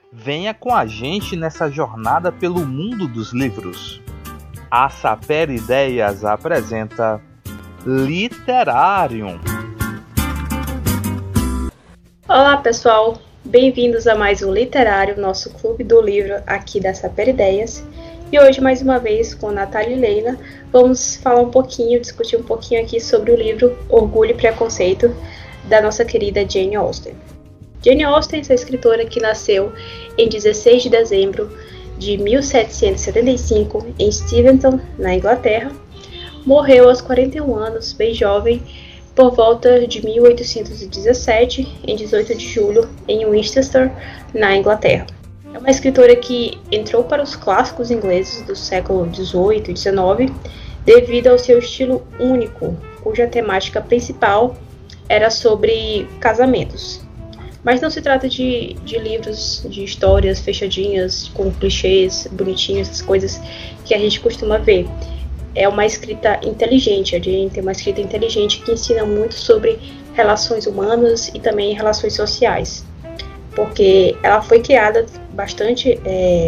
Venha com a gente nessa jornada pelo mundo dos livros. A Saper Ideias apresenta Literárium. Olá pessoal, bem-vindos a mais um Literário, nosso clube do livro aqui da Saper Ideias. E hoje, mais uma vez, com Natália e Leila, vamos falar discutir um pouquinho aqui sobre o livro Orgulho e Preconceito, da nossa querida Jane Austen. Jane Austen, essa escritora que nasceu em 16 de dezembro de 1775 em Steventon, na Inglaterra, morreu aos 41 anos, bem jovem, por volta de 1817, em 18 de julho, em Winchester, na Inglaterra. É uma escritora que entrou para os clássicos ingleses do século XVIII e XIX devido ao seu estilo único, cuja temática principal era sobre casamentos. Mas não se trata de livros de histórias fechadinhas, com clichês bonitinhos, essas coisas que a gente costuma ver. É uma escrita inteligente, a Jane tem uma escrita inteligente que ensina muito sobre relações humanas e também relações sociais. Porque ela foi criada bastante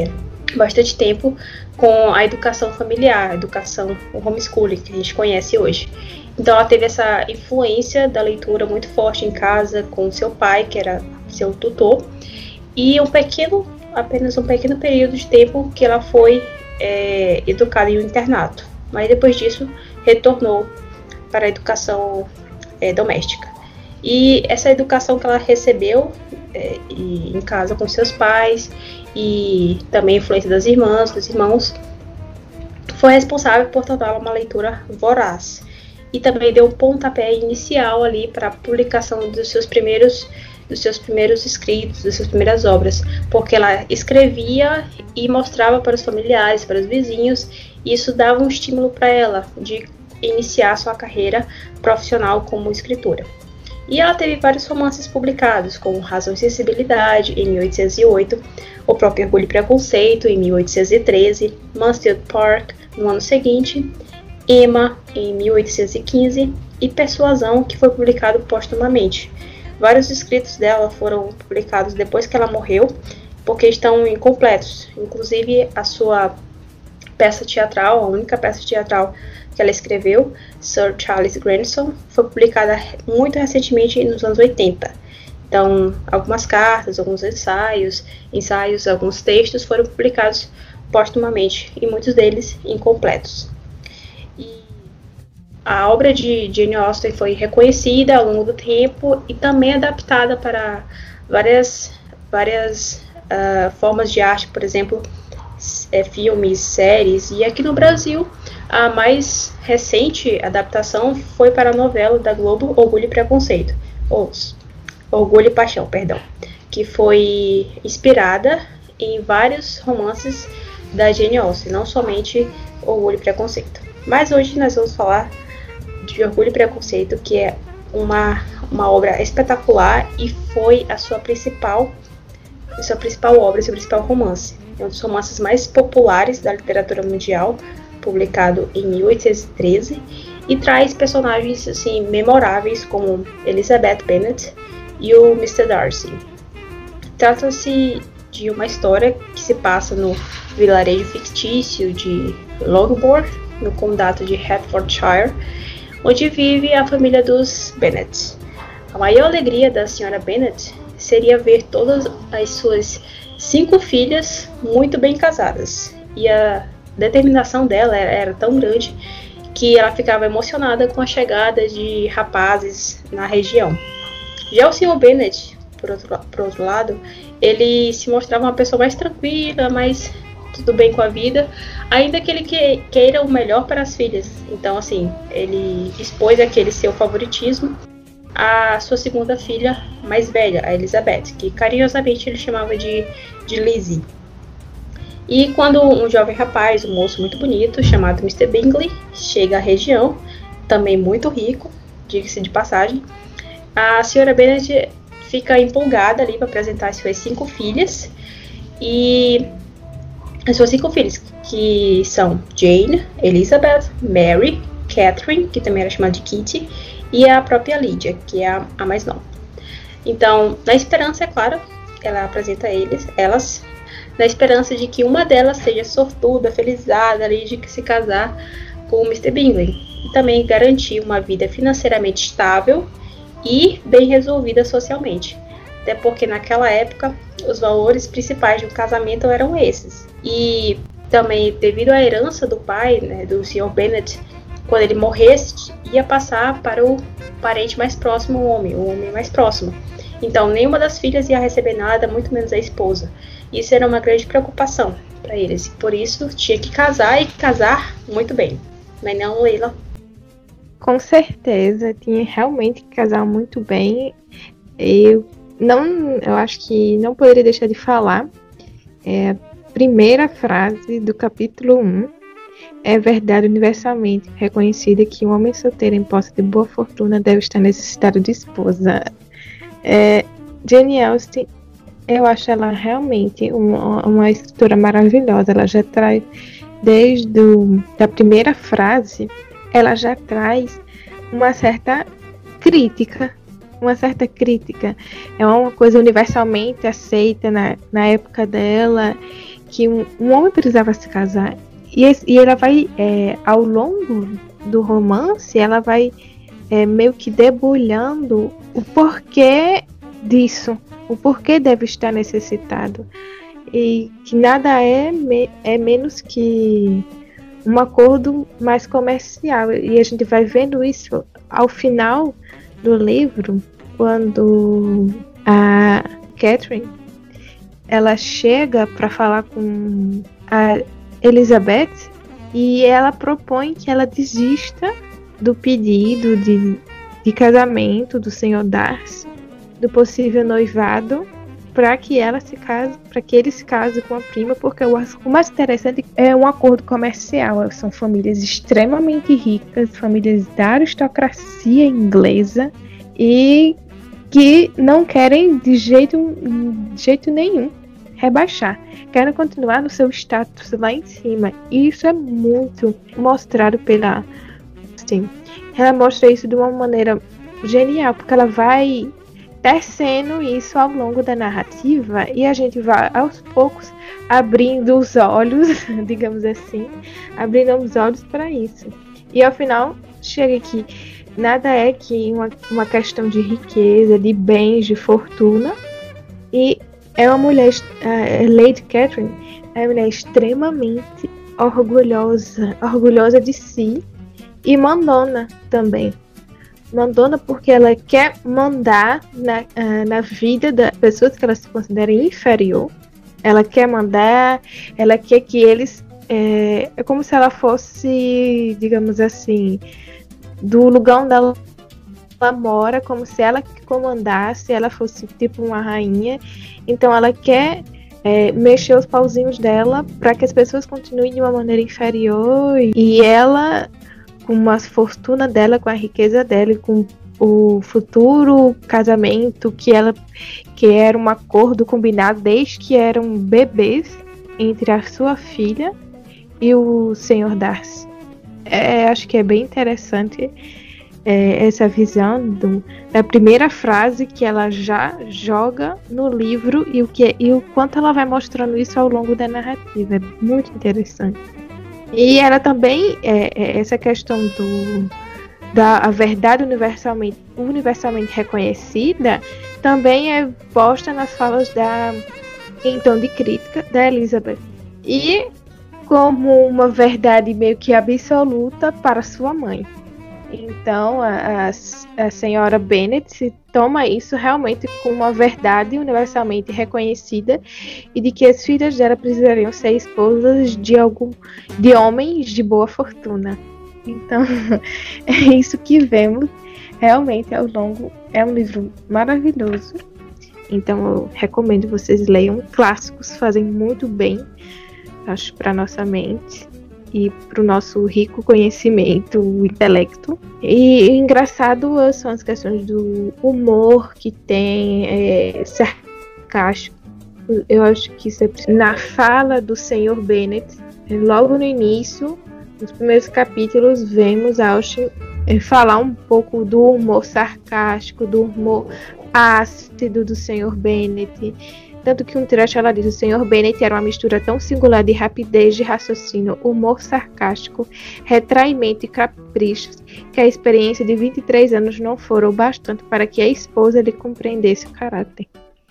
tempo com a educação familiar, o homeschooling, que a gente conhece hoje. Então ela teve essa influência da leitura muito forte em casa, com seu pai, que era seu tutor, e apenas um pequeno período de tempo que ela foi educada em um internato. Mas depois disso, retornou para a educação doméstica. E essa educação que ela recebeu em casa com seus pais e também a influência das irmãs, dos irmãos, foi responsável por torná-la uma leitura voraz. E também deu um pontapé inicial ali para a publicação dos seus primeiros escritos, das suas primeiras obras, porque ela escrevia e mostrava para os familiares, para os vizinhos, e isso dava um estímulo para ela de iniciar sua carreira profissional como escritora. E ela teve vários romances publicados, como Razão e Sensibilidade, em 1808, O Próprio Orgulho e Preconceito, em 1813, Mansfield Park, no ano seguinte, Emma, em 1815, e Persuasão, que foi publicado póstumamente. Vários escritos dela foram publicados depois que ela morreu, porque estão incompletos. Inclusive, a sua peça teatral, a única peça teatral que ela escreveu, Sir Charles Grandison, foi publicada muito recentemente nos anos 80. Então, algumas cartas, alguns ensaios, alguns textos foram publicados póstumamente, e muitos deles incompletos. A obra de Jane Austen foi reconhecida ao longo do tempo e também adaptada para várias formas de arte, por exemplo, filmes, séries. E aqui no Brasil, a mais recente adaptação foi para a novela da Globo Orgulho e Preconceito, Orgulho e Paixão, que foi inspirada em vários romances da Jane Austen, não somente Orgulho e Preconceito. Mas hoje nós vamos falar de Orgulho e Preconceito, que é uma obra espetacular e foi a sua principal obra, seu principal romance. É um dos romances mais populares da literatura mundial, publicado em 1813, e traz personagens assim, memoráveis como Elizabeth Bennet e o Mr. Darcy. Trata-se de uma história que se passa no vilarejo fictício de Longbourn, no condado de Hertfordshire, onde vive a família dos Bennet. A maior alegria da senhora Bennet seria ver todas as suas 5 filhas muito bem casadas, e a determinação dela era tão grande que ela ficava emocionada com a chegada de rapazes na região. Já o Sr. Bennet, por outro lado, ele se mostrava uma pessoa mais tranquila, mais tudo bem com a vida, ainda que ele queira o melhor para as filhas. Então, assim, ele expôs aquele seu favoritismo à sua segunda filha mais velha, a Elizabeth, que carinhosamente ele chamava de Lizzie. E quando um jovem rapaz, um moço muito bonito, chamado Mr. Bingley, chega à região, também muito rico, diga-se de passagem, a senhora Bennet fica empolgada ali para apresentar as suas 5 filhas, e as suas 5 filhas, que são Jane, Elizabeth, Mary, Catherine, que também era chamada de Kitty, e a própria Lydia, que é a mais nova. Então, na esperança, é claro, ela apresenta elas, na esperança de que uma delas seja sortuda, felizada ali de se casar com o Mr. Bingley. E também garantir uma vida financeiramente estável e bem resolvida socialmente. Até porque naquela época os valores principais de um casamento eram esses. E também devido à herança do pai, né, do Sr. Bennet, quando ele morresse, ia passar para o parente mais próximo, o homem mais próximo. Então nenhuma das filhas ia receber nada, muito menos a esposa. Isso era uma grande preocupação para eles. Por isso tinha que casar e casar muito bem. Mas não, Leila? Com certeza, tinha realmente que casar muito bem. Eu acho que não poderia deixar de falar. A primeira frase do capítulo 1 é verdade universalmente reconhecida que um homem solteiro em posse de boa fortuna deve estar necessitado de esposa. Jane Austen, eu acho ela realmente uma escritora maravilhosa. Ela já traz, desde a primeira frase, ela já traz uma certa crítica. É uma coisa universalmente aceita na época dela, que um homem precisava se casar. E ela vai, ao longo do romance, ela vai meio que debulhando o porquê disso, o porquê deve estar necessitado. E que nada é menos que um acordo mais comercial. E a gente vai vendo isso ao final do livro, quando a Catherine ela chega para falar com a Elizabeth e ela propõe que ela desista do pedido de casamento do Sr. Darcy, do possível noivado, para que ele se case com a prima, porque o mais interessante é um acordo comercial. São famílias extremamente ricas, famílias da aristocracia inglesa, e que não querem de jeito nenhum rebaixar, querem continuar no seu status lá em cima. E isso é muito mostrado pela Austen. Ela mostra isso de uma maneira genial, porque ela vai tecendo isso ao longo da narrativa e a gente vai aos poucos abrindo os olhos, digamos assim, abrindo os olhos para isso. E ao final chega aqui, nada é que uma questão de riqueza, de bens, de fortuna. E é uma mulher, Lady Catherine, é uma mulher extremamente orgulhosa de si e mandona também. Mandona porque ela quer mandar na vida das pessoas que ela se considera inferior. Ela quer mandar, ela quer que eles... É como se ela fosse, digamos assim, do lugar onde ela mora, como se ela comandasse, ela fosse tipo uma rainha. Então ela quer mexer os pauzinhos dela para que as pessoas continuem de uma maneira inferior. E ela, com a fortuna dela, com a riqueza dela e com o futuro casamento que era um acordo combinado desde que eram bebês entre a sua filha e o Sr. Darcy. Acho que é bem interessante essa visão da primeira frase que ela já joga no livro e o quanto ela vai mostrando isso ao longo da narrativa. É muito interessante. E ela também, essa questão da verdade universalmente reconhecida, também é posta nas falas em tom de crítica da Elizabeth. E como uma verdade meio que absoluta para sua mãe. Então a senhora Bennet toma isso realmente como uma verdade universalmente reconhecida e de que as filhas dela precisariam ser esposas de homens de boa fortuna. Então é isso que vemos realmente ao longo. É um livro maravilhoso. Então eu recomendo vocês leiam. Clássicos fazem muito bem, acho, para nossa mente e para o nosso rico conhecimento, o intelecto. E engraçado são as questões do humor que tem, sarcástico. Eu acho que isso é na fala do Sr. Bennet, logo no início, nos primeiros capítulos, vemos a Austen falar um pouco do humor sarcástico, do humor ácido do Sr. Bennet. Tanto que um trecho ela diz: o Sr. Bennet era uma mistura tão singular de rapidez de raciocínio, humor sarcástico, retraimento e caprichos, que a experiência de 23 anos não fora o bastante para que a esposa lhe compreendesse o caráter.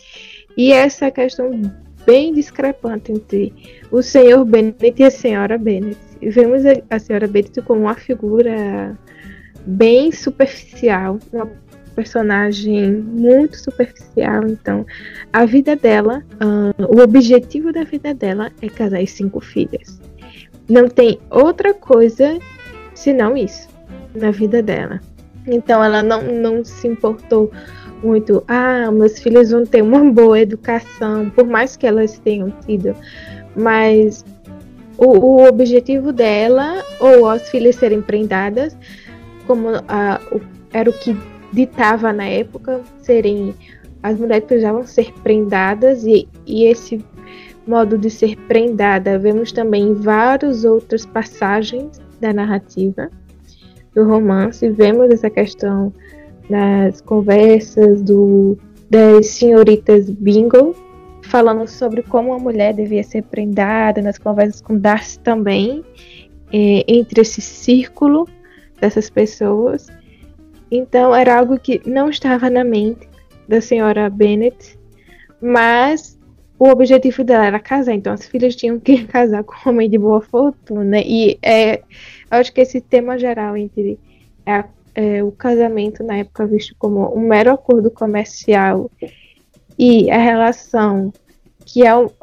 E essa questão bem discrepante entre o Sr. Bennet e a Sra. Bennet. Vemos a Sra. Bennet como uma figura bem superficial, uma personagem muito superficial. Então, a vida dela, o objetivo da vida dela é casar 5 filhas. Não tem outra coisa senão isso na vida dela. Então, ela não se importou muito. Meus filhos vão ter uma boa educação, por mais que elas tenham tido. Mas o objetivo dela, ou as filhas serem prendadas, como era o que ditava na época, as mulheres precisavam ser prendadas, e esse modo de ser prendada vemos também em várias outras passagens da narrativa do romance. Vemos essa questão nas conversas das senhoritas Bingle, falando sobre como a mulher devia ser prendada, nas conversas com Darcy também, entre esse círculo dessas pessoas. Então era algo que não estava na mente da senhora Bennet, mas o objetivo dela era casar, então as filhas tinham que casar com um homem de boa fortuna. E acho que esse tema geral entre o casamento na época visto como um mero acordo comercial e a relação que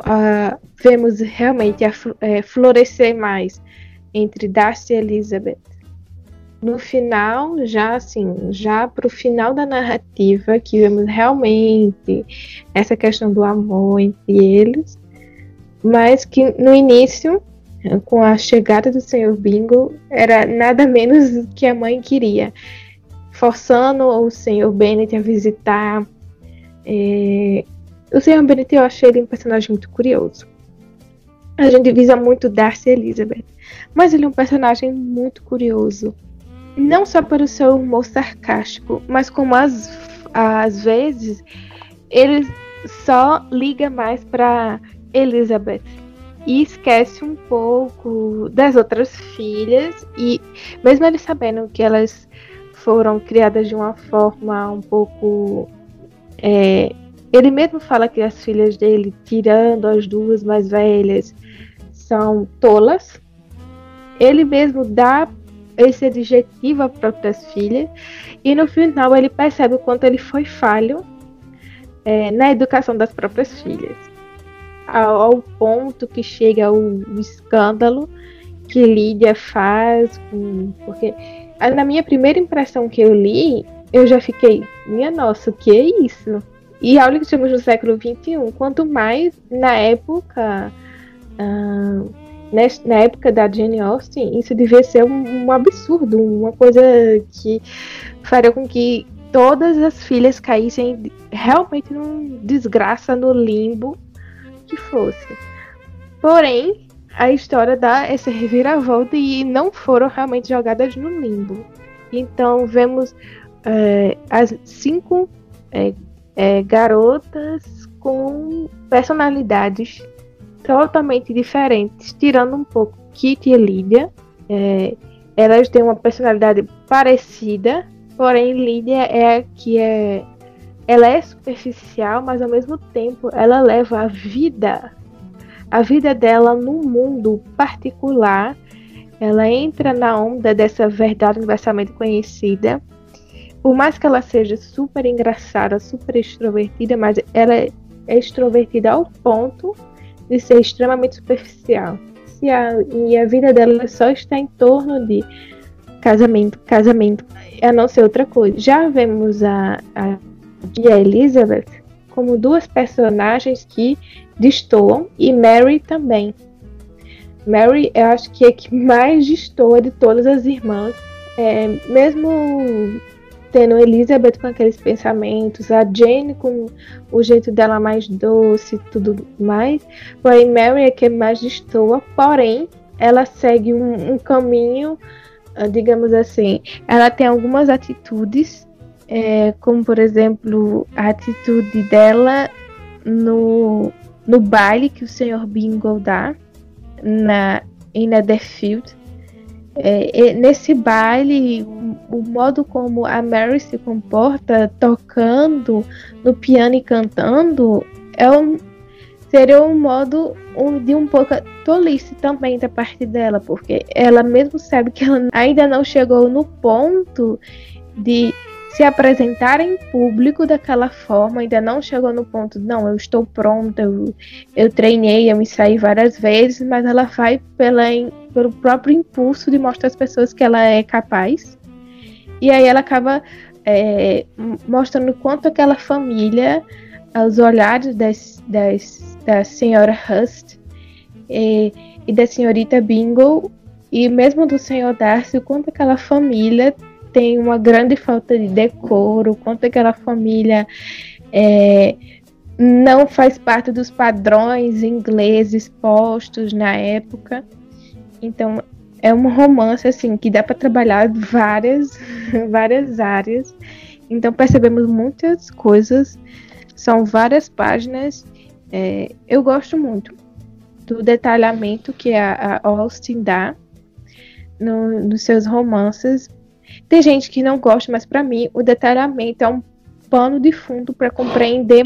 vemos realmente florescer mais entre Darcy e Elizabeth. No final, já para o final da narrativa, que vemos realmente essa questão do amor entre eles, mas que no início, com a chegada do Sr. Bingle, era nada menos do que a mãe queria, forçando o Sr. Bennet a visitar. O Sr. Bennet, eu achei ele um personagem muito curioso. A gente visa muito Darcy e Elizabeth, mas ele é um personagem muito curioso. Não só pelo seu humor sarcástico, mas como às vezes ele só liga mais para Elizabeth e esquece um pouco das outras filhas, e mesmo ele sabendo que elas foram criadas de uma forma um pouco... ele mesmo fala que as filhas dele, tirando as 2 mais velhas, são tolas. Ele mesmo dá esse adjetivo às próprias filhas, e no final ele percebe o quanto ele foi falho na educação das próprias filhas, ao ponto que chega o escândalo que Lídia faz, porque na minha primeira impressão que eu li, eu já fiquei, minha nossa, o que é isso? E olha que estamos no século XXI, quanto mais na época na época da Jane Austen, isso devia ser um absurdo, uma coisa que faria com que todas as filhas caíssem realmente numa desgraça, no limbo que fosse. Porém, a história dá essa reviravolta e não foram realmente jogadas no limbo. Então vemos as 5 garotas com personalidades totalmente diferentes, tirando um pouco Kitty e Lydia. Elas têm uma personalidade parecida, porém Lydia ela é superficial, mas ao mesmo tempo ela leva a vida dela num mundo particular. Ela entra na onda dessa verdade universalmente conhecida. Por mais que ela seja super engraçada, super extrovertida, mas ela é extrovertida ao ponto de ser extremamente superficial. E a vida dela só está em torno de casamento, a não ser outra coisa. Já vemos a Elizabeth como 2 personagens que destoam, e Mary também. Mary, eu acho que é a que mais destoa de todas as irmãs, mesmo tendo Elizabeth com aqueles pensamentos, a Jane com o jeito dela mais doce e tudo mais, porém Mary é que mais destoa, porém ela segue um caminho, digamos assim, ela tem algumas atitudes, como por exemplo a atitude dela no baile que o Sr. Bingle dá em Netherfield. Nesse baile, o modo como a Mary se comporta tocando no piano e cantando seria um modo de um pouco tolice também da parte dela, porque ela mesmo sabe que ela ainda não chegou no ponto de se apresentar em público daquela forma, ainda não chegou no ponto, não, eu estou pronta, eu treinei, eu me saí várias vezes, mas ela vai pelo próprio impulso de mostrar às pessoas que ela é capaz. E aí ela acaba mostrando quanto aquela família, aos olhares da senhora Hurst e da senhorita Bingle, e mesmo do senhor Darcy, o quanto aquela família tem uma grande falta de decoro, o quanto aquela família não faz parte dos padrões ingleses postos na época. Então é um romance assim que dá para trabalhar várias áreas. Então percebemos muitas coisas, são várias páginas. Eu gosto muito do detalhamento que a Austen dá nos seus romances. Tem gente que não gosta, mas para mim o detalhamento é um pano de fundo para compreender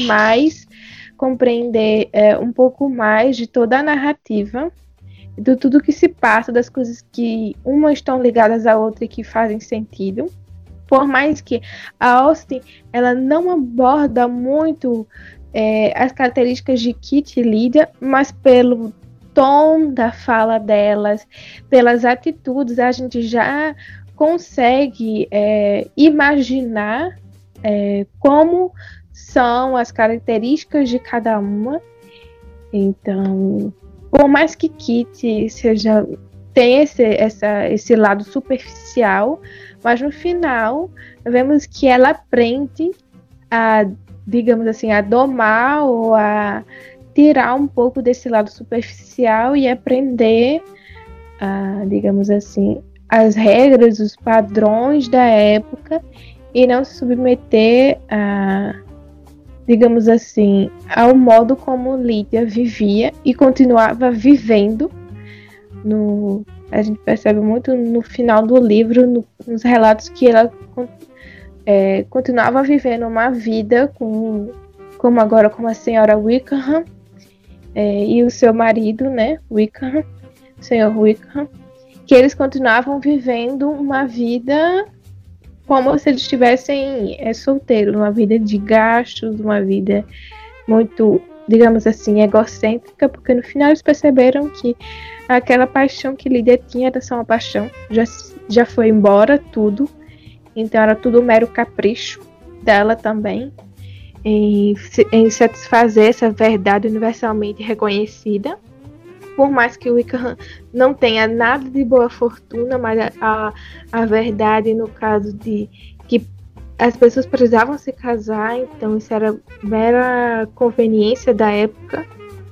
um pouco mais de toda a narrativa, de tudo que se passa, das coisas que umas estão ligadas à outra e que fazem sentido. Por mais que a Austen ela não aborda muito as características de Kitty e Lydia, mas pelo tom da fala delas, pelas atitudes, a gente já consegue imaginar como são as características de cada uma. Então, por mais que Kitty tenha esse lado superficial, mas no final vemos que ela aprende a, digamos assim, a domar ou a tirar um pouco desse lado superficial e aprender a, digamos assim, as regras, os padrões da época e não se submeter a, digamos assim, ao modo como Lydia vivia e continuava vivendo. A gente percebe muito no final do livro, nos relatos, que ela continuava vivendo uma vida como agora com a senhora Wickham e o seu marido, né, Wickham, o senhor Wickham, que eles continuavam vivendo uma vida como se eles estivessem solteiros, uma vida de gastos, uma vida muito, digamos assim, egocêntrica, porque no final eles perceberam que aquela paixão que Lydia tinha era só uma paixão, já foi embora tudo, então era tudo um mero capricho dela também, em satisfazer essa verdade universalmente reconhecida. Por mais que o Wickham não tenha nada de boa fortuna, mas a verdade no caso de que as pessoas precisavam se casar, então isso era mera conveniência da época.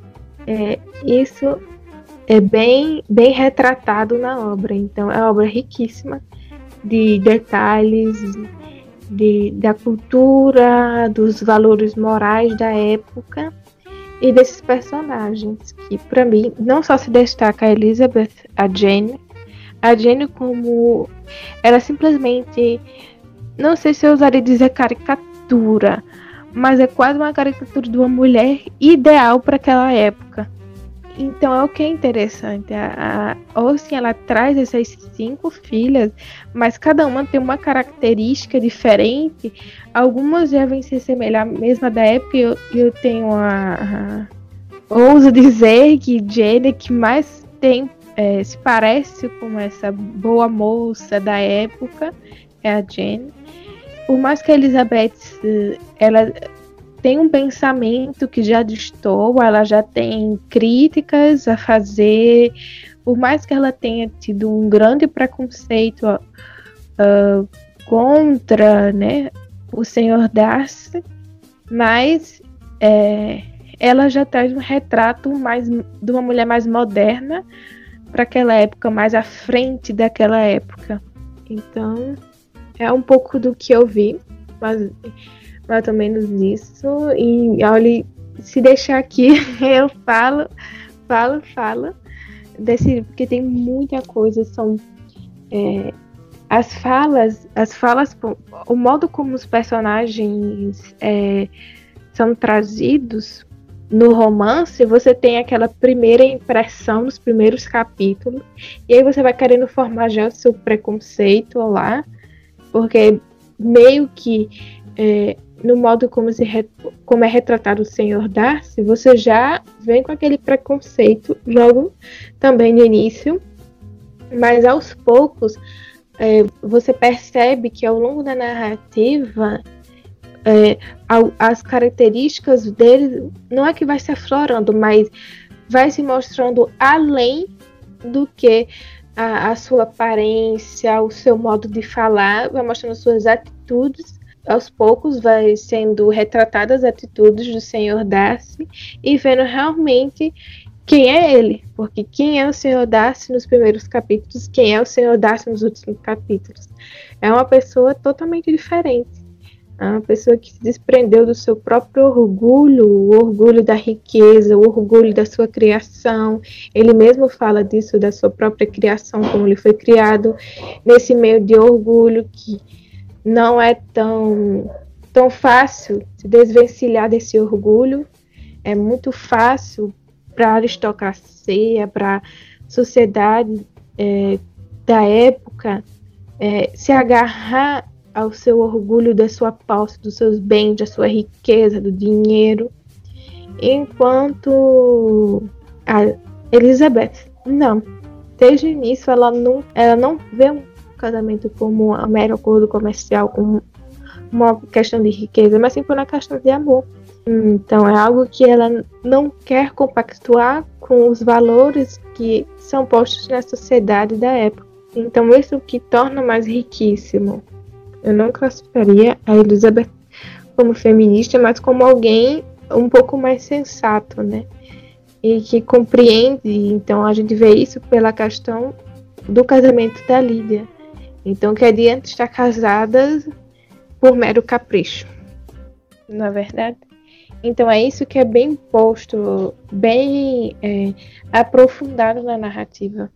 Isso é bem retratado na obra. Então é uma obra riquíssima de detalhes, da cultura, dos valores morais da época e desses personagens, que para mim não só se destaca a Elizabeth, a Jane como ela simplesmente, não sei se eu usaria dizer caricatura, mas é quase uma caricatura de uma mulher ideal para aquela época. Então é o que é interessante, a Austen ela traz essas 5 filhas, mas cada uma tem uma característica diferente. Algumas devem se assemelhar mesmo da época, e eu tenho ouso dizer que Jane que mais se parece com essa boa moça da época, é a Jane. Por mais que a Elizabeth ela tem um pensamento que já destoa, ela já tem críticas a fazer, por mais que ela tenha tido um grande preconceito contra, né, o Sr. Darcy, mas ela já traz um retrato mais de uma mulher mais moderna para aquela época, mais à frente daquela época. Então é um pouco do que eu vi, mas mais ou menos isso. E olhe, se deixar aqui, eu falo, porque tem muita coisa, são as falas, o modo como os personagens são trazidos no romance, você tem aquela primeira impressão nos primeiros capítulos, e aí você vai querendo formar já o seu preconceito lá, porque meio que no modo como é retratado o Sr. Darcy, você já vem com aquele preconceito logo também no início, mas aos poucos você percebe que ao longo da narrativa as características dele não é que vai se aflorando, mas vai se mostrando além do que a sua aparência, o seu modo de falar, vai mostrando suas atitudes. Aos poucos vai sendo retratadas as atitudes do Sr. Darcy e vendo realmente quem é ele, porque quem é o Sr. Darcy nos primeiros capítulos, quem é o Sr. Darcy nos últimos capítulos. É uma pessoa totalmente diferente. É uma pessoa que se desprendeu do seu próprio orgulho, o orgulho da riqueza, o orgulho da sua criação. Ele mesmo fala disso, da sua própria criação, como ele foi criado, nesse meio de orgulho que não é tão fácil se desvencilhar desse orgulho. É muito fácil para a aristocracia, para a sociedade da época, se agarrar ao seu orgulho da sua posse, dos seus bens, da sua riqueza, do dinheiro. Enquanto a Elizabeth, não. Desde o início, ela não vê um casamento como um mero acordo comercial, como uma questão de riqueza, mas sim por uma questão de amor. Então é algo que ela não quer compactuar com os valores que são postos na sociedade da época. Então isso que torna mais riquíssimo. Eu não classificaria a Elizabeth como feminista, mas como alguém um pouco mais sensato, né? E que compreende. Então a gente vê isso pela questão do casamento da Lídia. Então que adianta estar casadas por mero capricho, não é verdade? Então é isso que é bem posto, bem aprofundado na narrativa.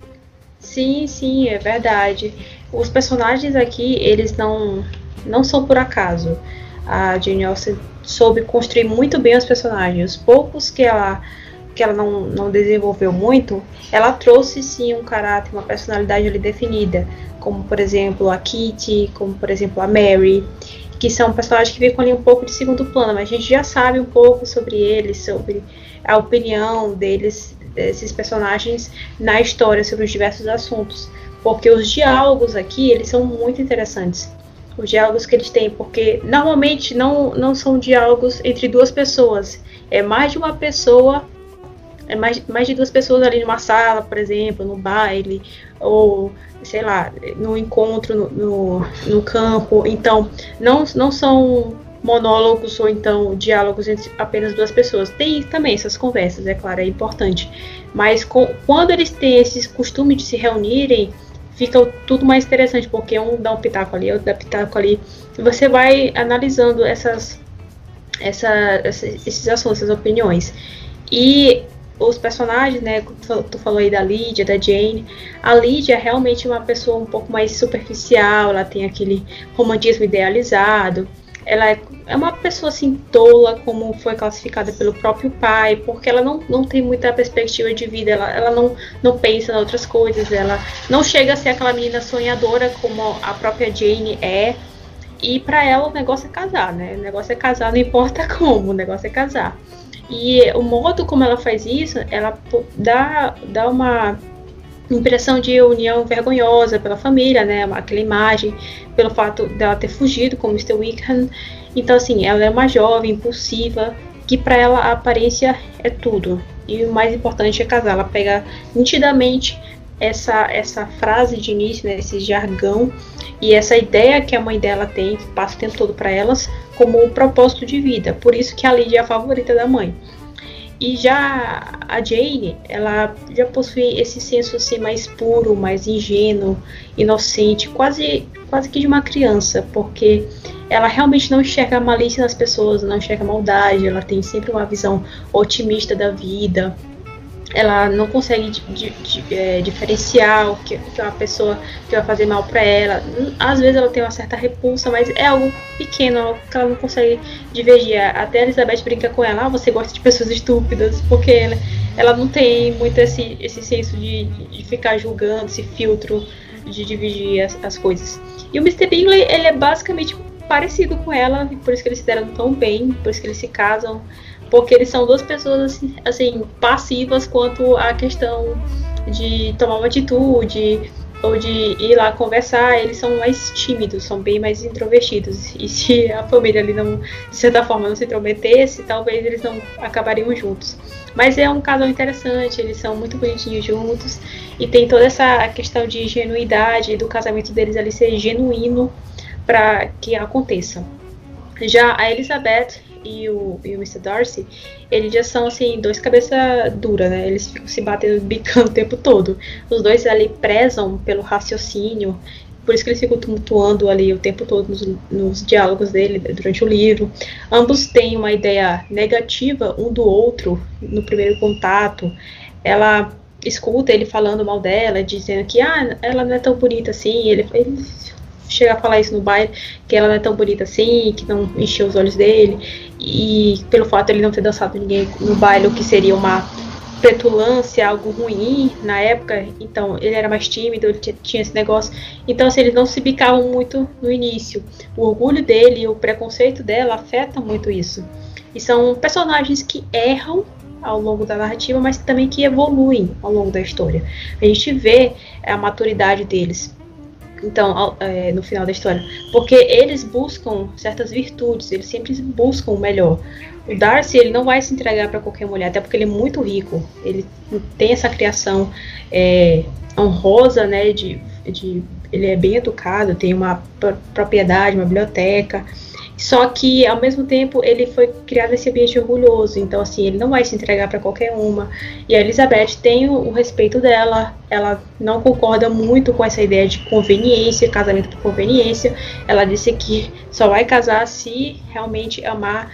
Sim, é verdade. Os personagens aqui, eles não são por acaso. A Jane Austen soube construir muito bem os personagens. Os poucos que ela não desenvolveu muito, ela trouxe sim um caráter, uma personalidade ali definida. Como, por exemplo, a Kitty, como, por exemplo, a Mary, que são personagens que ficam ali um pouco de segundo plano, mas a gente já sabe um pouco sobre eles, sobre a opinião deles, desses personagens na história, sobre os diversos assuntos. Porque os diálogos aqui, eles são muito interessantes. Os diálogos que eles têm, porque normalmente não são diálogos entre duas pessoas. É mais de uma pessoa, é mais de duas pessoas ali numa sala, por exemplo, no baile, ou, sei lá, no encontro no campo. Então, não são monólogos ou então diálogos entre apenas duas pessoas. Tem também essas conversas, é claro, é importante. Mas quando eles têm esse costume de se reunirem, fica tudo mais interessante, porque um dá um pitaco ali, outro dá pitaco ali, e você vai analisando esses assuntos, essas opiniões. E os personagens, né, tu falou aí da Lídia, da Jane. A Lídia é realmente uma pessoa um pouco mais superficial, ela tem aquele romantismo idealizado. Ela é uma pessoa assim tola, como foi classificada pelo próprio pai, porque ela não tem muita perspectiva de vida, ela não pensa em outras coisas, ela não chega a ser aquela menina sonhadora como a própria Jane é. E pra ela o negócio é casar, né? O negócio é casar, não importa como, o negócio é casar. E o modo como ela faz isso, ela dá uma impressão de união vergonhosa pela família, né? Aquela imagem, pelo fato dela ter fugido com o Mr. Wickham. Então, assim, ela é uma jovem, impulsiva, que para ela a aparência é tudo. E o mais importante é casar. Ela pega nitidamente essa frase de início, né? Esse jargão e essa ideia que a mãe dela tem, que passa o tempo todo para elas, como um propósito de vida. Por isso que a Lídia é a favorita da mãe. E já a Jane, ela já possui esse senso assim, mais puro, mais ingênuo, inocente, quase que de uma criança, porque ela realmente não enxerga a malícia nas pessoas, não enxerga a maldade, ela tem sempre uma visão otimista da vida. Ela não consegue diferenciar o que é uma pessoa que vai fazer mal para ela. Às vezes ela tem uma certa repulsa, mas é algo pequeno, algo que ela não consegue divergir. Até a Elizabeth brinca com ela: você gosta de pessoas estúpidas, porque ela não tem muito esse senso de ficar julgando, esse filtro de dividir as coisas. E o Mr. Bingley, ele é basicamente parecido com ela, por isso que eles se deram tão bem, por isso que eles se casam. Porque eles são duas pessoas assim, passivas quanto à questão de tomar uma atitude ou de ir lá conversar. Eles são mais tímidos, são bem mais introvertidos. E se a família ali não, de certa forma, não se intrometesse, talvez eles não acabariam juntos. Mas é um casal interessante, eles são muito bonitinhos juntos. E tem toda essa questão de genuidade do casamento deles ali ser genuíno para que aconteça. Já a Elizabeth e o Mr. Darcy, eles já são assim, dois cabeça dura, né? Eles ficam se batendo, bicando o tempo todo. Os dois ali prezam pelo raciocínio, por isso que eles ficam tumultuando ali o tempo todo nos diálogos dele durante o livro. Ambos têm uma ideia negativa um do outro no primeiro contato. Ela escuta ele falando mal dela, dizendo que ela não é tão bonita assim. Ele chega a falar isso no baile, que ela não é tão bonita assim, que não encheu os olhos dele, e pelo fato de ele não ter dançado ninguém no baile, o que seria uma petulância, algo ruim na época. Então ele era mais tímido, ele tinha esse negócio. Então assim, eles não se bicavam muito no início. O orgulho dele e o preconceito dela afetam muito isso. E são personagens que erram ao longo da narrativa, mas também que evoluem ao longo da história. A gente vê a maturidade deles. Então, no final da história, porque eles buscam certas virtudes, eles sempre buscam o melhor. O Darcy, ele não vai se entregar para qualquer mulher, até porque ele é muito rico, ele tem essa criação honrosa, né, ele é bem educado, tem uma propriedade, uma biblioteca. Só que, ao mesmo tempo, ele foi criado nesse ambiente orgulhoso. Então, assim, ele não vai se entregar para qualquer uma. E a Elizabeth tem o respeito dela. Ela não concorda muito com essa ideia de conveniência, casamento por conveniência. Ela disse que só vai casar se realmente amar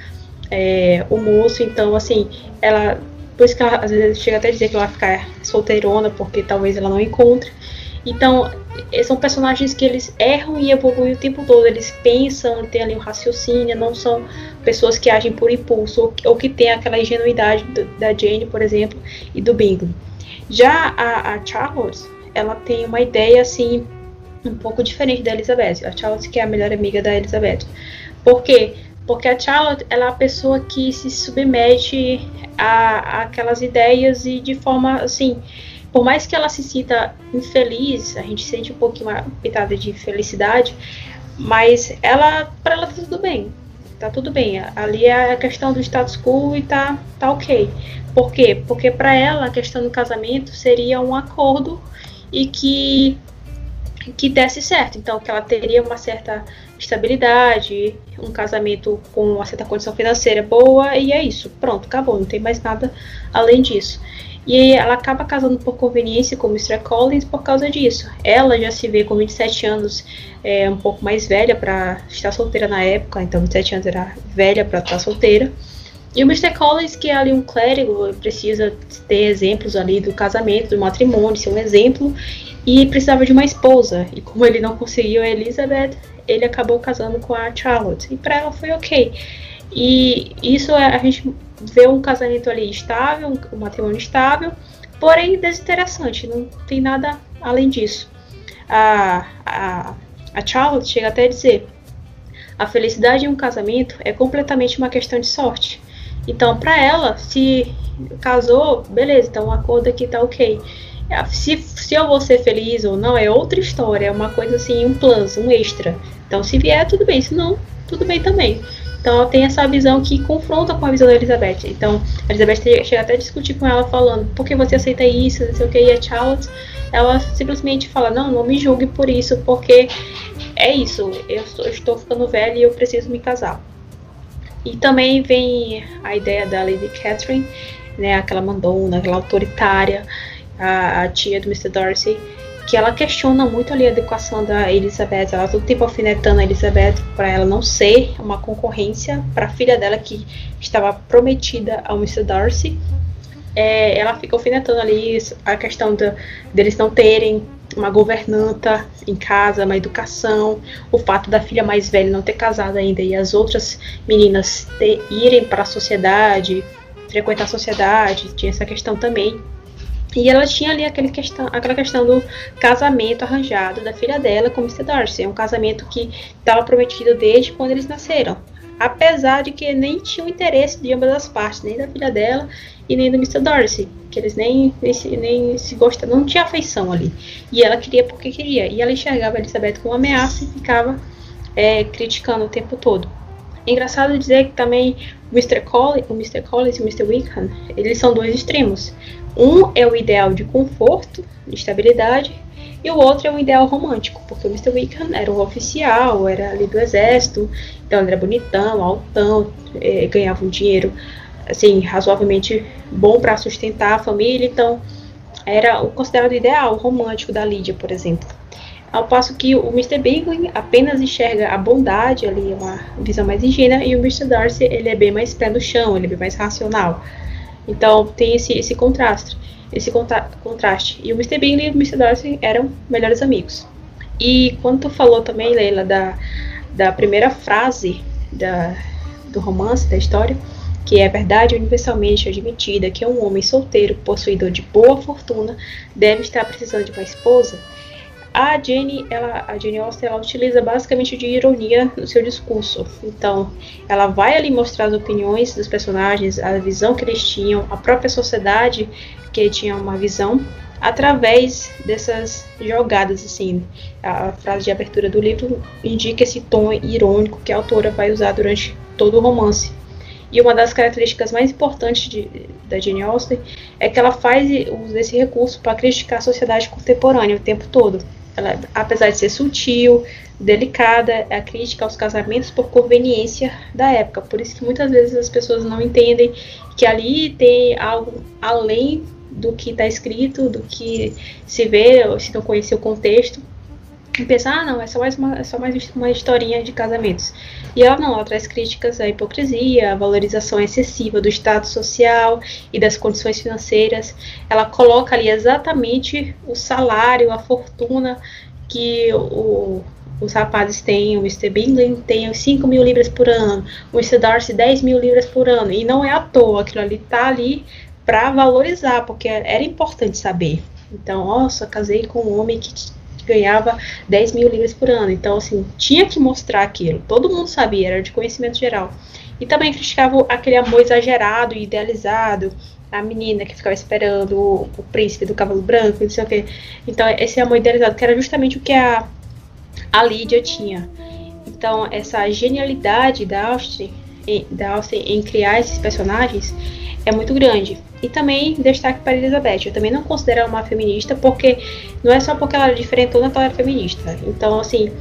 o moço. Então, assim, por isso que ela, às vezes, chega até a dizer que ela vai ficar solteirona, porque talvez ela não encontre. Então, são personagens que eles erram e evoluem o tempo todo. Eles pensam, têm ali um raciocínio, não são pessoas que agem por impulso ou que têm aquela ingenuidade da Jane, por exemplo, e do Bingley. Já a Charlotte, ela tem uma ideia assim um pouco diferente da Elizabeth. A Charlotte, que é a melhor amiga da Elizabeth. Por quê? Porque a Charlotte, ela é a pessoa que se submete a aquelas ideias e de forma assim, por mais que ela se sinta infeliz, a gente sente um pouquinho uma pitada de felicidade, mas para ela tá tudo bem. Tá tudo bem. Ali é a questão do status quo e tá ok. Por quê? Porque para ela a questão do casamento seria um acordo e que desse certo. Então, que ela teria uma certa estabilidade, um casamento com uma certa condição financeira boa, e é isso. Pronto, acabou. Não tem mais nada além disso. E ela acaba casando por conveniência com o Mr. Collins por causa disso. Ela já se vê com 27 anos, um pouco mais velha para estar solteira na época, então 27 anos era velha para estar solteira. E o Mr. Collins, que é ali um clérigo, precisa ter exemplos ali do casamento, do matrimônio, ser um exemplo, e precisava de uma esposa. E como ele não conseguiu a Elizabeth, ele acabou casando com a Charlotte. E para ela foi ok. E isso a gente vê um casamento ali estável, um matrimônio estável, porém desinteressante, não tem nada além disso. A Charlotte chega até a dizer: a felicidade em um casamento é completamente uma questão de sorte. Então, para ela, se casou, beleza, então o acordo aqui tá ok. Se eu vou ser feliz ou não é outra história, é uma coisa assim, um plus, um extra. Então, se vier, tudo bem, se não, tudo bem também. Então ela tem essa visão que confronta com a visão da Elizabeth. Então a Elizabeth chega até a discutir com ela, falando: por que você aceita isso, não sei o que. E a Charlotte, ela simplesmente fala: não me julgue por isso, porque é isso, eu estou ficando velha e eu preciso me casar. E também vem a ideia da Lady Catherine né, aquela mandona, aquela autoritária, a tia do Mr. Darcy, que ela questiona muito ali a educação da Elizabeth, ela todo tempo alfinetando a Elizabeth para ela não ser uma concorrência para a filha dela que estava prometida ao Mr. Darcy. Ela fica alfinetando ali a questão deles não terem uma governanta em casa, uma educação, o fato da filha mais velha não ter casado ainda e as outras meninas irem para a sociedade, frequentar a sociedade, tinha essa questão também. E ela tinha ali aquela questão do casamento arranjado da filha dela com o Mr. Darcy. É um casamento que estava prometido desde quando eles nasceram. Apesar de que nem tinham interesse de ambas as partes, nem da filha dela e nem do Mr. Darcy. Que eles nem se gostavam, não tinha afeição ali. E ela queria porque queria. E ela enxergava a Elizabeth como uma ameaça e ficava criticando o tempo todo. É engraçado dizer que também o Mr. Collins e o Mr. Wickham, eles são dois extremos. Um é o ideal de conforto, de estabilidade, e o outro é o ideal romântico, porque o Mr. Wickham era um oficial, era ali do exército, então ele era bonitão, altão, ganhava um dinheiro assim, razoavelmente bom para sustentar a família, então era o considerado ideal romântico da Lydia, por exemplo. Ao passo que o Mr. Bingley apenas enxerga a bondade ali, uma visão mais ingênua, e o Mr. Darcy, ele é bem mais pé no chão, ele é bem mais racional. Então tem esse contraste. E o Mr. Bingley e o Mr. Darcy eram melhores amigos. E quando tu falou também, Leila, da primeira frase do romance, da história, que é verdade universalmente admitida que um homem solteiro, possuidor de boa fortuna, deve estar precisando de uma esposa, a Jane Austen, ela utiliza basicamente de ironia no seu discurso. Então, ela vai ali mostrar as opiniões dos personagens, a visão que eles tinham, a própria sociedade que tinha uma visão, através dessas jogadas, assim. A frase de abertura do livro indica esse tom irônico que a autora vai usar durante todo o romance. E uma das características mais importantes da Jane Austen é que ela faz uso desse recurso para criticar a sociedade contemporânea o tempo todo. Ela, apesar de ser sutil, delicada, a crítica aos casamentos por conveniência da época. Por isso que muitas vezes as pessoas não entendem que ali tem algo além do que está escrito, do que se vê, ou se não conhecer o contexto. E pensar, não, é só mais uma historinha de casamentos. E ela traz críticas à hipocrisia, à valorização excessiva do status social e das condições financeiras. Ela coloca ali exatamente o salário, a fortuna que os rapazes têm. O Mr. Bingley tem 5 mil libras por ano, o Mr. Darcy 10 mil libras por ano. E não é à toa, aquilo ali está ali para valorizar, porque era importante saber. Então, nossa, casei com um homem que ganhava 10 mil libras por ano. Então, assim, tinha que mostrar aquilo. Todo mundo sabia, era de conhecimento geral. E também criticava aquele amor exagerado e idealizado, a menina que ficava esperando o príncipe do cavalo branco, não sei o quê. Então, esse amor idealizado, que era justamente o que a Lydia tinha. Então, essa genialidade da Austen em criar esses personagens é muito grande. E também destaque para Elizabeth. Eu também não considero ela uma feminista, porque não é só porque ela era diferentona que ela era feminista. Então, assim,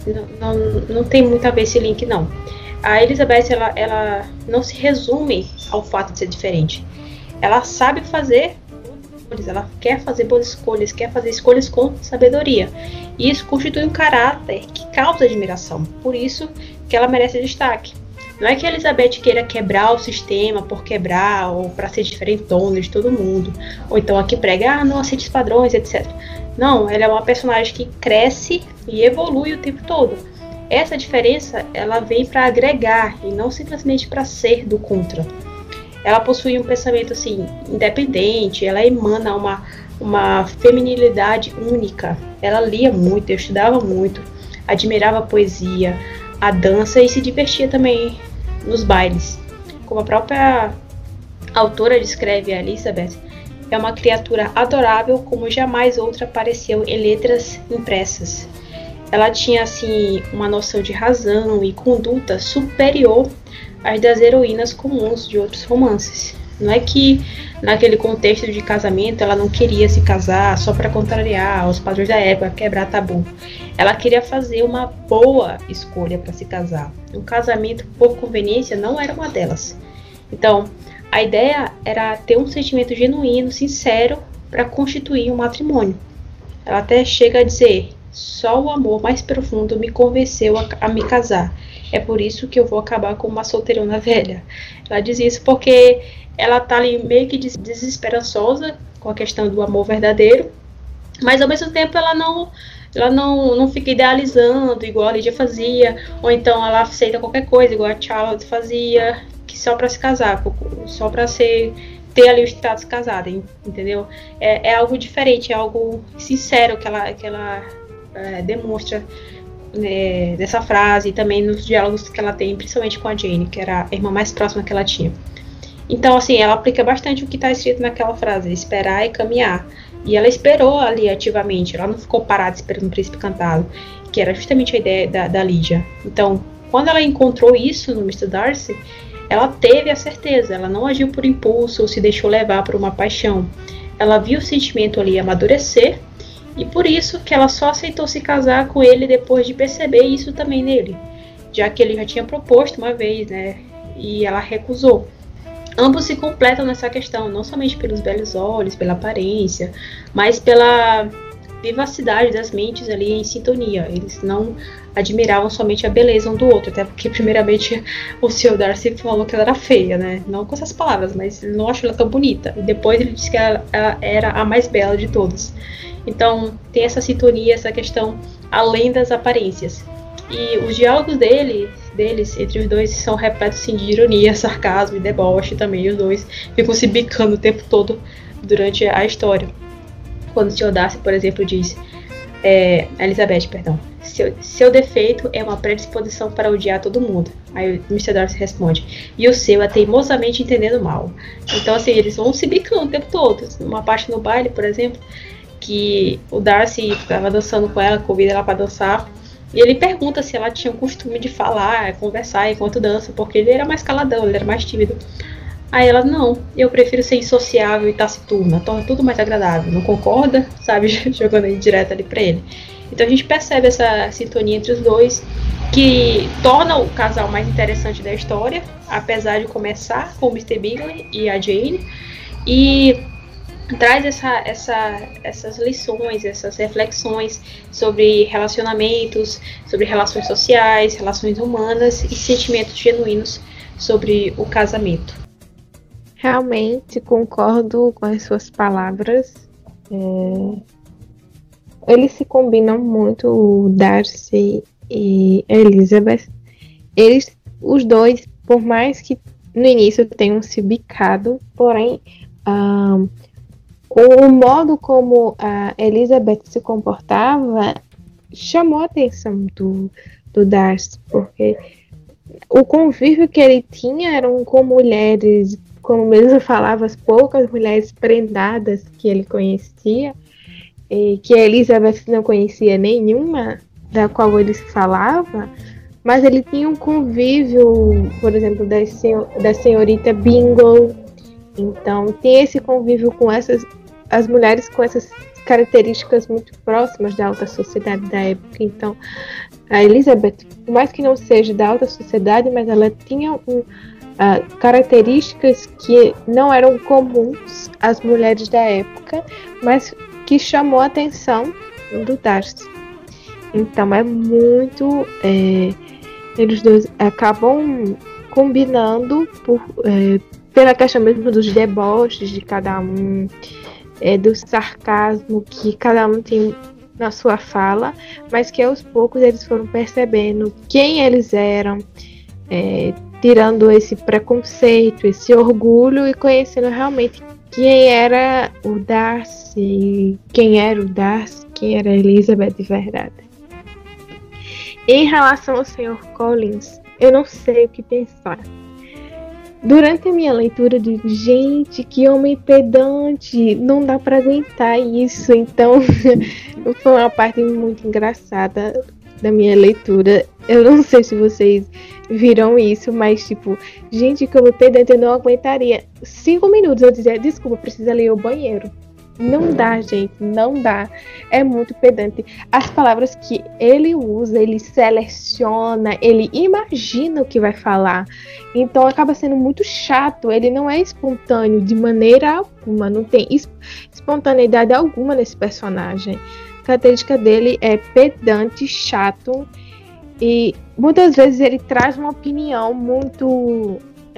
não tem muito a ver esse link, não. A Elizabeth, ela não se resume ao fato de ser diferente. Ela sabe fazer boas escolhas, ela quer fazer boas escolhas, quer fazer escolhas com sabedoria. E isso constitui um caráter que causa admiração. Por isso que ela merece destaque. Não é que a Elizabeth queira quebrar o sistema por quebrar, ou para ser diferentona de todo mundo, ou então aqui prega, não aceite os padrões, etc. Não, ela é uma personagem que cresce e evolui o tempo todo. Essa diferença, ela vem para agregar e não simplesmente para ser do contra. Ela possui um pensamento assim, independente, ela emana uma feminilidade única. Ela lia muito, eu estudava muito, admirava a poesia, a dança e se divertia também nos bailes. Como a própria autora descreve a Elizabeth, é uma criatura adorável como jamais outra apareceu em letras impressas. Ela tinha assim uma noção de razão e conduta superior às das heroínas comuns de outros romances. Não é que naquele contexto de casamento ela não queria se casar só para contrariar os padrões da época, quebrar tabu. Ela queria fazer uma boa escolha para se casar. Um casamento por conveniência não era uma delas. Então, A ideia era ter um sentimento genuíno, sincero, para constituir um matrimônio. Ela até chega a dizer: só o amor mais profundo me convenceu a me casar. É por isso que eu vou acabar com uma solteirona velha. Ela diz isso porque ela tá ali meio que desesperançosa com a questão do amor verdadeiro, mas ao mesmo tempo ela não fica idealizando igual a Lídia fazia, ou então ela aceita qualquer coisa igual a Charlotte fazia, que só para se casar, só para ter ali o status casada, entendeu? É algo diferente, é algo sincero que ela demonstra, né, nessa frase, e também nos diálogos que ela tem, principalmente com a Jane, que era a irmã mais próxima que ela tinha. Então, assim, ela aplica bastante o que está escrito naquela frase: esperar e caminhar. E ela esperou ali ativamente, ela não ficou parada esperando o príncipe cantado, que era justamente a ideia da Lídia. Então, quando ela encontrou isso no Mr. Darcy, ela teve a certeza, ela não agiu por impulso ou se deixou levar por uma paixão. Ela viu o sentimento ali amadurecer, e por isso que ela só aceitou se casar com ele depois de perceber isso também nele, já que ele já tinha proposto uma vez, né, e ela recusou. Ambos se completam nessa questão, não somente pelos belos olhos, pela aparência, mas pela vivacidade das mentes ali em sintonia. Eles não admiravam somente a beleza um do outro, até porque primeiramente o Sr. Darcy falou que ela era feia, né? Não com essas palavras, mas ele não achou ela tão bonita. E depois ele disse que ela era a mais bela de todas. Então tem essa sintonia, essa questão além das aparências. E os diálogos deles, entre os dois, são repletos assim, de ironia, sarcasmo e deboche também. E os dois ficam se bicando o tempo todo durante a história. Quando o Sr. Darcy, por exemplo, diz... Elizabeth, perdão. Seu defeito é uma predisposição para odiar todo mundo. Aí o Mr. Darcy responde: e o seu é teimosamente entendendo mal. Então, assim, eles vão se bicando o tempo todo. Uma parte no baile, por exemplo, que o Darcy estava dançando com ela, convida ela para dançar. E ele pergunta se ela tinha o costume de falar, conversar enquanto dança, porque ele era mais caladão, ele era mais tímido. Aí ela: não, eu prefiro ser insociável e taciturna, torna tudo mais agradável. Não concorda? Sabe, jogando aí direto ali pra ele. Então a gente percebe essa sintonia entre os dois, que torna o casal mais interessante da história, apesar de começar com o Mr. Bingley e a Jane, e traz essas lições, essas reflexões sobre relacionamentos, sobre relações sociais, relações humanas e sentimentos genuínos sobre o casamento. Realmente concordo com as suas palavras. Eles se combinam muito, o Darcy e Elizabeth. Eles, os dois, por mais que no início tenham se bicado, porém o modo como a Elizabeth se comportava chamou a atenção do Darcy, porque o convívio que ele tinha eram com mulheres, como mesmo falava, as poucas mulheres prendadas que ele conhecia, e que a Elizabeth não conhecia nenhuma da qual ele falava, mas ele tinha um convívio, por exemplo, da senhorita Bingle. Então tem esse convívio com as mulheres com essas características muito próximas da alta sociedade da época. Então a Elizabeth, por mais que não seja da alta sociedade, mas ela tinha características que não eram comuns às mulheres da época, mas que chamou a atenção do Darcy. Então é muito... eles dois acabam combinando pela questão mesmo dos deboches de cada um, do sarcasmo que cada um tem na sua fala, mas que aos poucos eles foram percebendo quem eles eram, tirando esse preconceito, esse orgulho, e conhecendo realmente quem era o Darcy, quem era a Elizabeth de verdade. Em relação ao Sr. Collins, eu não sei o que pensar. Durante a minha leitura, eu digo: gente, que homem pedante, não dá pra aguentar isso. Então, foi uma parte muito engraçada da minha leitura. Eu não sei se vocês viram isso, mas tipo, gente, que homem pedante, eu não aguentaria 5 minutos. Eu dizia: desculpa, precisa ler o banheiro. Não dá, gente, não dá. É muito pedante. As palavras que ele usa, ele seleciona, ele imagina o que vai falar. Então acaba sendo muito chato. Ele não é espontâneo de maneira alguma. Não tem espontaneidade alguma nesse personagem. A característica dele é pedante, chato. E muitas vezes ele traz uma opinião muito...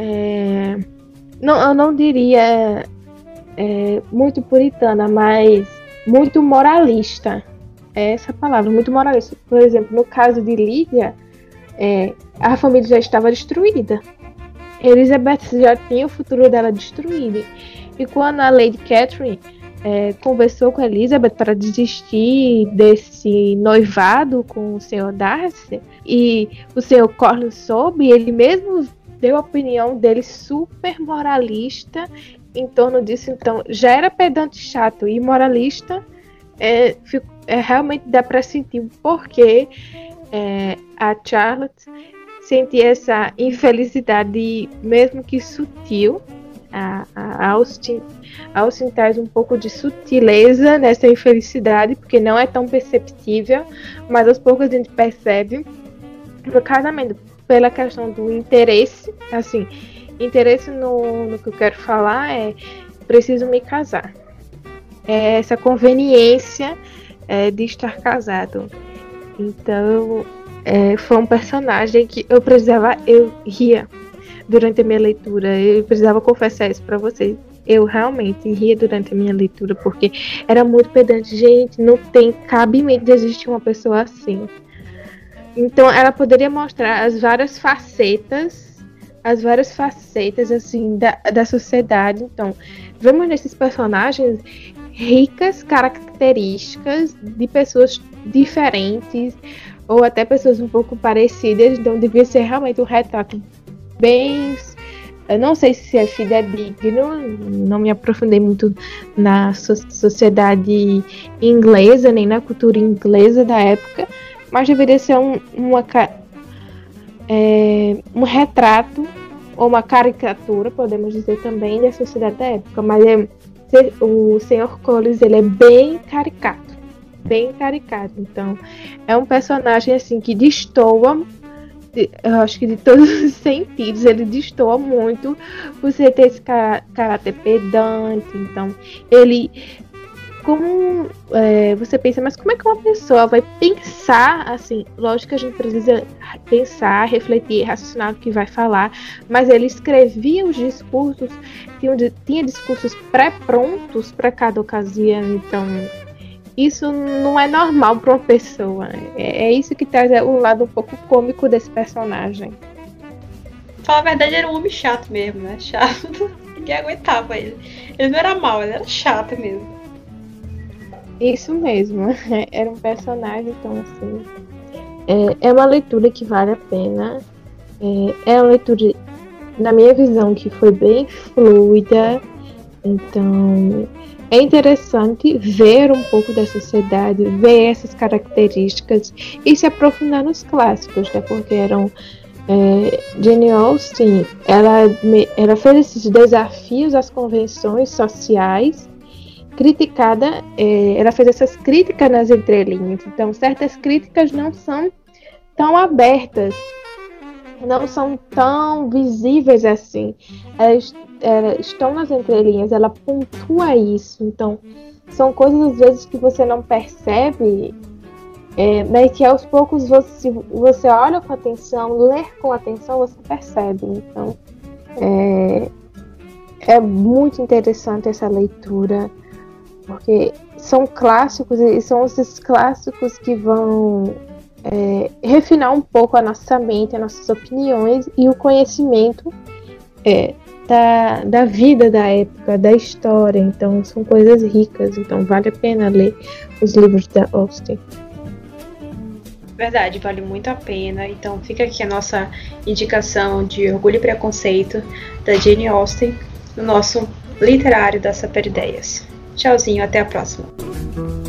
eu não diria... muito puritana, mas muito moralista. É essa palavra, muito moralista. Por exemplo, no caso de Lídia, a família já estava destruída. Elizabeth já tinha o futuro dela destruído. E quando a Lady Catherine conversou com a Elizabeth para desistir desse noivado com o Sr. Darcy, e o Sr. Corley soube, ele mesmo deu a opinião dele super moralista em torno disso. Então já era pedante, chato e moralista. Realmente dá para sentir o porquê a Charlotte sentia essa infelicidade, mesmo que sutil. A Austen traz um pouco de sutileza nessa infelicidade, porque não é tão perceptível, mas aos poucos a gente percebe no casamento, pela questão do interesse, assim, interesse no que eu quero falar preciso me casar. Essa conveniência de estar casado. Então, foi um personagem que eu ria durante a minha leitura. Eu precisava confessar isso para vocês. Eu realmente ria durante a minha leitura, porque era muito pedante. Gente, não tem cabimento de existir uma pessoa assim. Então, ela poderia mostrar as várias facetas assim da sociedade. Então, vemos nesses personagens ricas características de pessoas diferentes ou até pessoas um pouco parecidas. Então, devia ser realmente um retrato bem... Eu não sei se é fidedigno, não me aprofundei muito na sociedade inglesa, nem na cultura inglesa da época, mas deveria ser um retrato ou uma caricatura, podemos dizer também, da sociedade da época. Mas o Sr. Collins, ele é bem caricato. Então, é um personagem assim que destoa, eu acho que de todos os sentidos, ele destoa muito por você ter esse caráter pedante. Então, ele... você pensa, mas como é que uma pessoa vai pensar assim? Lógico que a gente precisa pensar, refletir, raciocinar o que vai falar, mas ele escrevia os discursos, tinha discursos pré-prontos para cada ocasião. Então, isso não é normal para uma pessoa. É isso que traz o lado um pouco cômico desse personagem. Pra falar a verdade, era um homem chato mesmo, né? Chato. Ninguém aguentava ele. Ele não era mau, ele era chato mesmo. Isso mesmo. Era um personagem, então assim... É uma leitura que vale a pena. É uma leitura, na minha visão, que foi bem fluida. Então... é interessante ver um pouco da sociedade, ver essas características e se aprofundar nos clássicos, né? Porque Jane Austen, ela fez esses desafios às convenções sociais, ela fez essas críticas nas entrelinhas. Então, certas críticas não são tão abertas, não são tão visíveis assim. Elas estão nas entrelinhas, ela pontua isso. Então, são coisas às vezes que você não percebe, mas que aos poucos você olha com atenção, lê com atenção, você percebe. Então, é muito interessante essa leitura, porque são clássicos e são esses clássicos que vão refinar um pouco a nossa mente, as nossas opiniões e o conhecimento da vida da época, da história. Então são coisas ricas, então vale a pena ler os livros da Austen. Verdade, vale muito a pena. Então fica aqui a nossa indicação de Orgulho e Preconceito da Jane Austen no nosso literário das Saperideias. Tchauzinho, até a próxima.